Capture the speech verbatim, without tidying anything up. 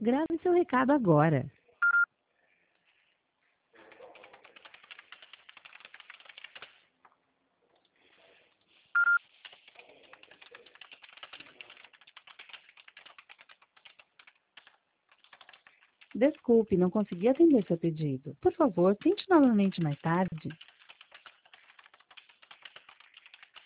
Grave seu recado agora. Desculpe, não consegui atender seu pedido. Por favor, tente novamente mais tarde.